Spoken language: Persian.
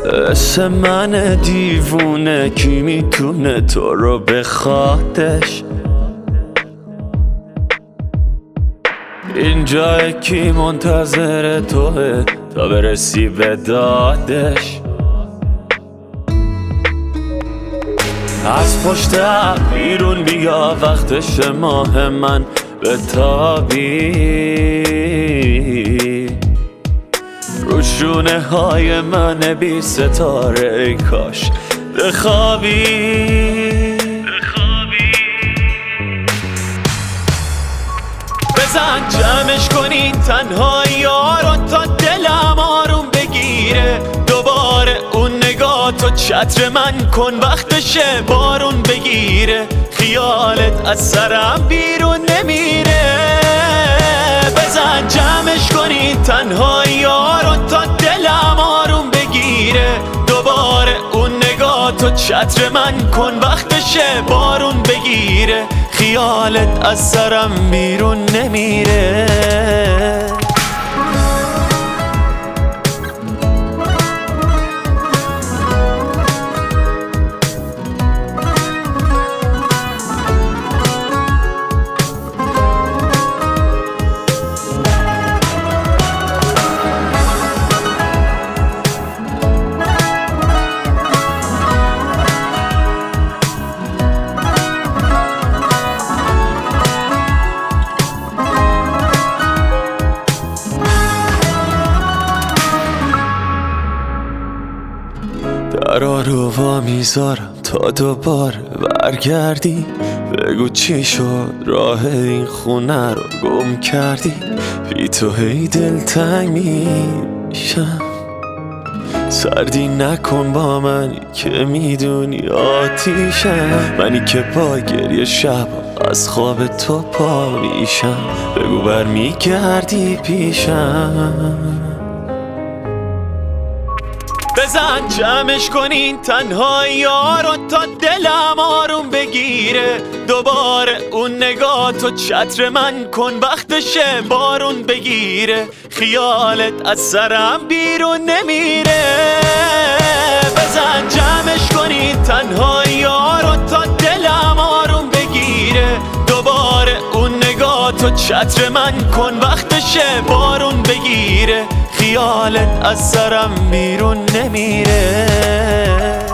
عشق من دیوونه کی میتونه تو رو بخوادش؟ اینجا کی منتظر توه تا برسی به دادش؟ از پشت بیرون بیا وقتش ماه من به تابی رو شونه های من بی ستاره ای کاش بخوابی. بزن جمعش کنی تنهایی رو تا دلم آروم بگیره. دوباره اون نگاه تو چتر من کن وقتشه بارون بگیره. خیالت از سرم بیرون نمیره. بزن جمعش کنی تنهایی رو تا دلم آروم بگیره. دوباره اون نگاه تو چتر من کن وقتشه بارون بگیره. خیالت از سرم بیرون نمیره. درا رو وا میذارم تا دوباره برگردی. بگو چی شد راه این خونه رو گم کردی. بی تو هی دلتنگ میشم. سردی نکن با منی که میدونی آتیشم. منی که با گریه شب از خواب تو پا میشم. بگو برمیگردی پیشم. بزن جمعش کنین تنهایی رو تا دلم آروم بگیره. دوباره اون نگاه تو چتر من کن وقتشه بارون بگیره. خیالت از سرم بیرون نمیره. بزن جمعش کنین تنهایی رو تا دلم آروم بگیره. دوباره اون نگاه تو چتر من کن وقتشه بارون بگیره. خیالت از سرم بیرون نمیره.